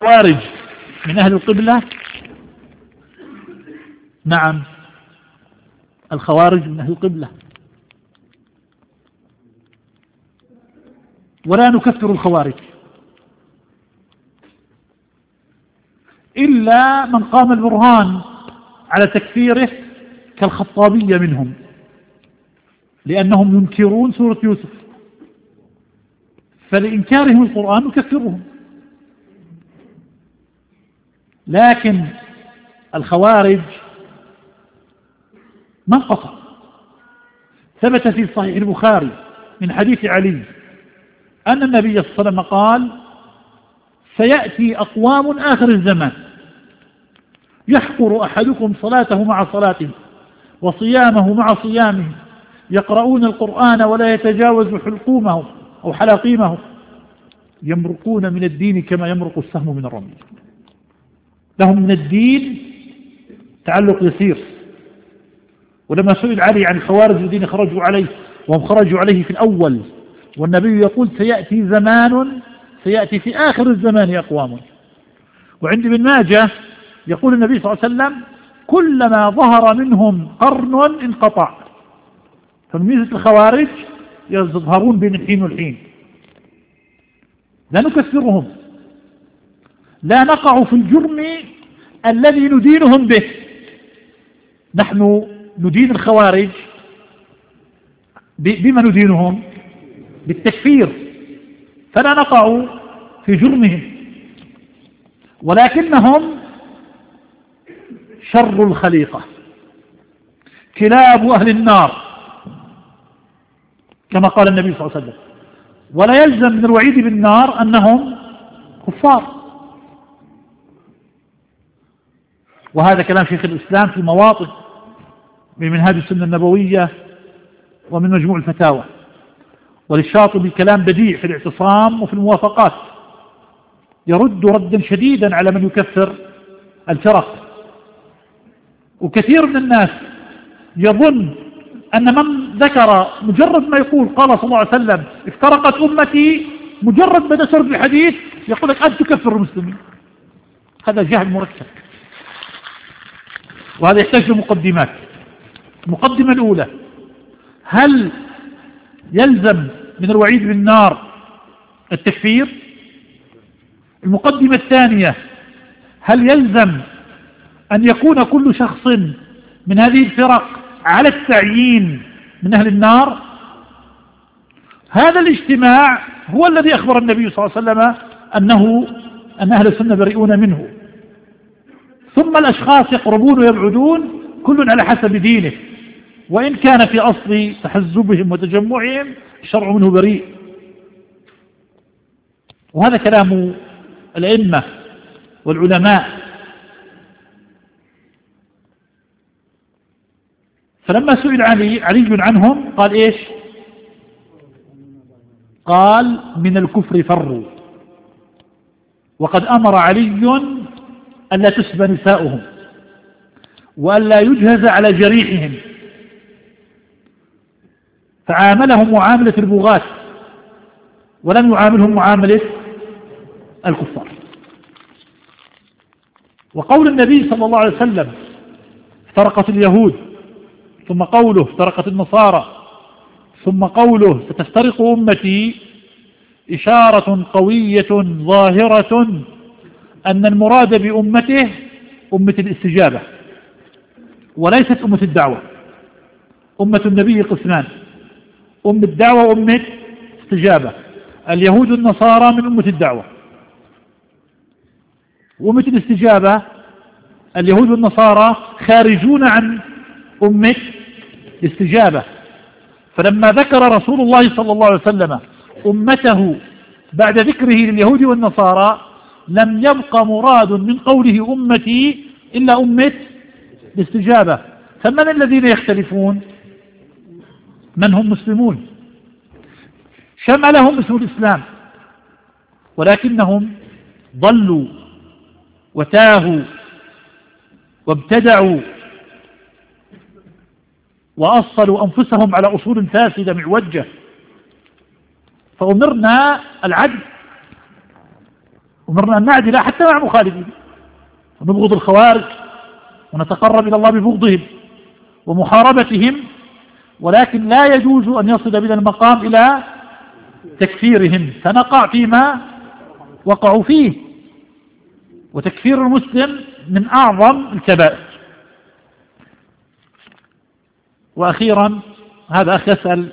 الخوارج من أهل القبلة؟ نعم، الخوارج من أهل القبلة، ولا نكفر الخوارج إلا من قام البرهان على تكفيره كالخطابية منهم، لأنهم ينكرون سورة يوسف، فلإنكارهم القرآن نكفرهم. لكن الخوارج ما انقطع. ثبت في صحيح البخاري من حديث علي أن النبي صلى الله عليه وسلم قال: سيأتي أقوام آخر الزمان يحقر أحدكم صلاته مع صلاته وصيامه مع صيامه، يقرؤون القرآن ولا يتجاوز حلقومه أو حلاقيمه، يمرقون من الدين كما يمرق السهم من الرمي. لهم من الدين تعلق يسير. ولما سئل علي عن الخوارج الذين خرجوا عليه وهم خرجوا عليه في الأول، والنبي يقول: سيأتي زمان، سيأتي في آخر الزمان أقوام. وعند ابن ماجه يقول النبي صلى الله عليه وسلم: كلما ظهر منهم قرن انقطع. فمن ميزة الخوارج يظهرون بين الحين والحين. لا نكفرهم، لا نقع في الجرم الذي ندينهم به. نحن ندين الخوارج بما ندينهم بالتكفير، فلا نقع في جرمهم، ولكنهم شر الخليقة، كلاب أهل النار كما قال النبي صلى الله عليه وسلم. ولا يلزم من الوعيد بالنار أنهم كفار. وهذا كلام شيخ الإسلام في مواطن من منهاج السنة النبوية ومن مجموع الفتاوى. وللشاطبي كلام بديع في الاعتصام وفي الموافقات، يرد ردا شديدا على من يكفر الفرق. وكثير من الناس يظن أن من ذكر مجرد ما يقول قال صلى الله عليه وسلم افترقت أمتي، مجرد ما نسرد الحديث يقول لك أنت تكفر المسلمين. هذا جهل مركب، وهذا يحتاج لمقدمات. المقدمة الأولى: هل يلزم من الوعيد بالنار التكفير؟ المقدمة الثانية: هل يلزم أن يكون كل شخص من هذه الفرق على التعيين من أهل النار؟ هذا الاجتماع هو الذي أخبر النبي صلى الله عليه وسلم أن أهل السنة بريئون منه. ثم الأشخاص يقربون ويبعدون كل على حسب دينه، وإن كان في أصل تحزبهم وتجمعهم الشرع منه بريء. وهذا كلام الأئمة والعلماء. فلما سئل علي عنهم قال إيش؟ قال: من الكفر فروا. وقد أمر علي ألا تسبى نساؤهم وألا يجهز على جريحهم، فعاملهم معاملة البغاة ولم يعاملهم معاملة الكفار. وقول النبي صلى الله عليه وسلم افترقت اليهود، ثم قوله افترقت النصارى، ثم قوله ستفترق أمتي، إشارة قوية ظاهرة أن المراد بأمته أمة الاستجابة وليست أمة الدعوة. أمة النبي قسمان: أمة الدعوة وأمة استجابة. اليهود والنصارى من أمة الدعوة، وأمة الاستجابة اليهود والنصارى خارجون عن أمة الاستجابة. فلما ذكر رسول الله صلى الله عليه وسلم أمته بعد ذكره لليهود والنصارى لم يبق مراد من قوله أمتي إلا أمة الاستجابة. فمن الذين يختلفون؟ من هم مسلمون، شملهم اسم الإسلام، ولكنهم ضلوا وتاهوا وابتدعوا وأصلوا أنفسهم على أصول فاسدة معوجة. فأمرنا العدل أمرنا أن نعدل حتى مع مخالفين، ونبغض الخوارج ونتقرب إلى الله ببغضهم ومحاربتهم، ولكن لا يجوز أن يصل بنا المقام إلى تكفيرهم فنقع فيما وقعوا فيه. وتكفير المسلم من أعظم الكبائر. وأخيرا هذا أخ يسأل